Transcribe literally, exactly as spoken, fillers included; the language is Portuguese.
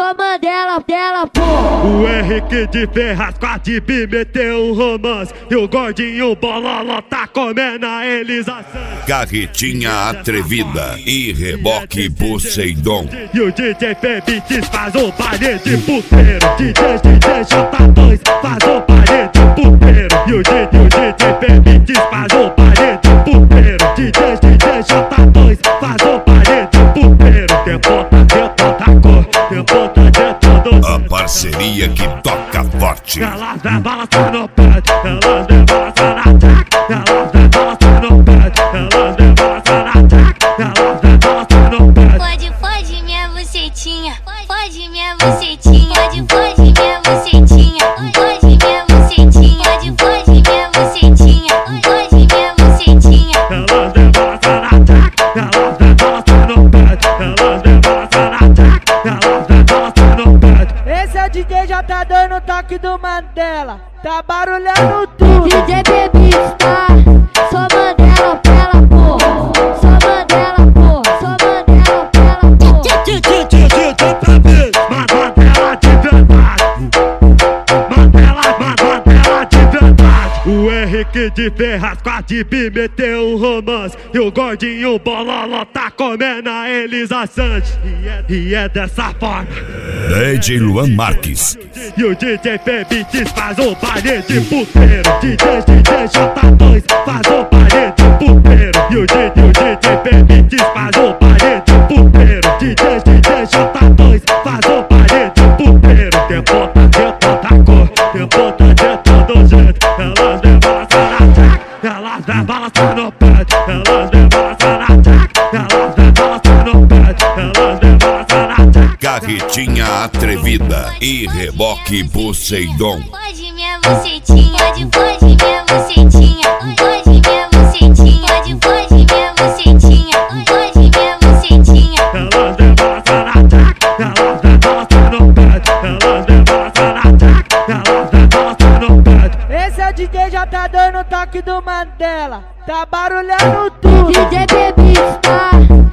sou Mandela, dela, pô. O Henrique de Ferraz com a Dib meteu um romance. E o gordinho Bololó tá comendo a Elisa Santos. Carretinha atrevida e reboque Poseidon. E o D J Febitis faz o baile de puteiro. D J, D J J dois faz o baile de puteiro. E o D J, o D J Febitis faz o baile de puteiro. D J, D J J dois faz o baile de puteiro. Tem ponta de toda cor, tem ponta de todo. A parceria que toca forte. Elas vem balançar no pé, elas vem balançar na jack. Elas vem balançar no pé, elas vem balançar na jack. Elas vem balançar no pé. Pode, pode minha bucetinha, pode minha bucetinha, pode, pode minha bucetinha, pode minha bucetinha, pode, pode minha bucetinha, pode minha bucetinha. Elas vem balançar na jack, elas vem balançar no pé, elas vem balançar na jack, elas vem balançar no pé. Esse é o D J, já tá dando o toque do Mandela, tá barulhando tudo. D J Febitis, tá? Sou Mandela, dela, pô. Sou Mandela, pô. Sou Mandela, dela, pô. Mandela de verdade. Mandela, Mandela de verdade. O Henrique de Ferraz com a Dib meteu um romance. E o gordinho Bololó tá comendo a Elisa Santos. E é, e é dessa forma. D J Luan Marques. E o D J Febitis faz o baile de puteiro. D J, D J J dois faz o baile de puteiro. E o D J, o D J Febitis faz o baile de puteiro. D J, D J J dois faz o baile de puteiro. Tem ponta de toda cor, tem ponta de todo jeito. Elas vem balançar na jack, elas vem balançar no pé. Elas vem balançar na jack, elas vem balançar no pé. Elas vem balançar na jack. Carretinha atrevida e reboque Poseidon. Pode minha bucetinha, pode, pode minha bucetinha, pode minha bucetinha, pode, pode minha bucetinha, pode minha bucetinha. Elas vem balançar na jack, elas vem balançar no pé. Elas vem balançar na jack, elas vem balançar no pé. Esse é o D J, já tá dando o toque do Mandela, tá barulhando tudo. D J Febitis, tá?